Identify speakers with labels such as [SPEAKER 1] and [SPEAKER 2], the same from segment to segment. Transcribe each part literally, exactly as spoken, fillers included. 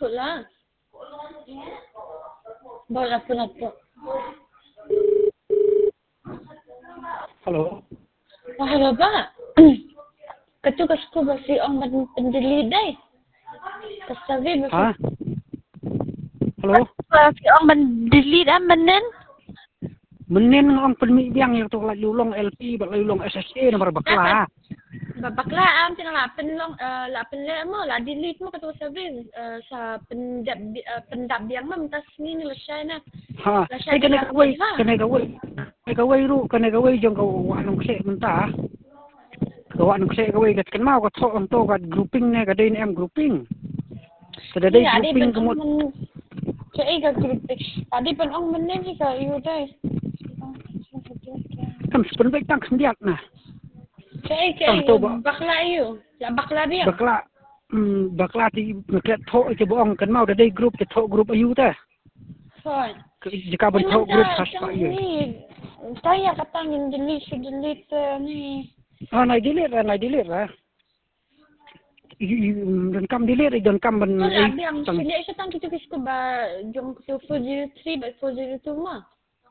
[SPEAKER 1] masuklah. Bawa apa nak tu?
[SPEAKER 2] Halo.
[SPEAKER 1] Oh, halo Pak. Ketu kasku basi ong pendeli dai. Kasabi basi.
[SPEAKER 2] Ha? Halo.
[SPEAKER 1] Basi ong pendeli dah menen.
[SPEAKER 2] Menen ang pelmi biang yang tu lagi ulong L P, lagi ulong S S A nomor bakla.
[SPEAKER 1] Bakla am tina lapen long lapen le mo la delete mo ketu kasabi sa pendap pendap biang mo minta sini ni lesai na.
[SPEAKER 2] Ha. Ay kena kaway, kena kaway. Kena kaway ru, kena kaway jong kau wanong se mentah. Kau wanong se kaway kat kenal kat sok untuk kat grouping ne kat day em grouping. Kada day grouping kemut.
[SPEAKER 1] Cai ka grouping. Tadi pun ong menen ni ka you dai.
[SPEAKER 2] Kam sepen baik tang sendiat nah.
[SPEAKER 1] Cai cai bakla you. La bakla dia.
[SPEAKER 2] Bakla. Hmm, bakla ti kat thok ke boong kan mau day group ke thok group ayu ta.
[SPEAKER 1] Fine.
[SPEAKER 2] Jika bentuk group khas pak ye.
[SPEAKER 1] Saya kata ingin delete, delete ni.
[SPEAKER 2] Ah, naik delete lah, naik delete lah. Dan kam delete, dan kam ben.
[SPEAKER 1] Oh, nak biang delete saya tang kita kisah ba jom tu four zero three by four zero two mah.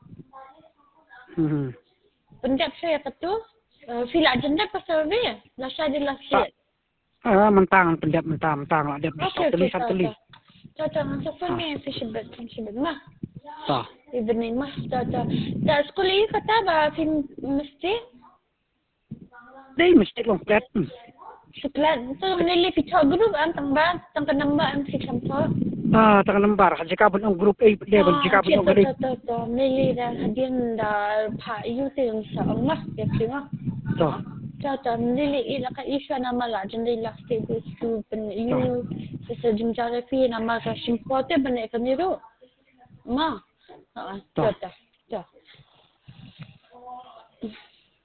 [SPEAKER 2] Hmm.
[SPEAKER 1] Pendap saya kata, fil agenda pasal dia. Lah saya jelas dia.
[SPEAKER 2] Ah, mentang, pendap mentang, mentang lah. Dia besar tulis satu tulis.
[SPEAKER 1] Cocok dengan siapa ni fisibet, fisibet mah.
[SPEAKER 2] Tak.
[SPEAKER 1] Evening mah, cocok. Tak sekolah ini kata bah film mesti.
[SPEAKER 2] Dia mesti komplit.
[SPEAKER 1] Sekelas tu menilai picture group am tambah, tangkan nambah am si sampah.
[SPEAKER 2] Ah, tangkan lembar. Jika pun ang group A, dia pun jika pun ang group.
[SPEAKER 1] Betul betul. Menilai dah hadian dah pak you tu yang seorang mah, ya cuma.
[SPEAKER 2] Tak.
[SPEAKER 1] Cocok menilai ilah kat isu nama lah, jadi lah stable tu pen you sesejum cara fi nama ka simpul tu benar kan itu. Ma. Ah, cocok. Cocok.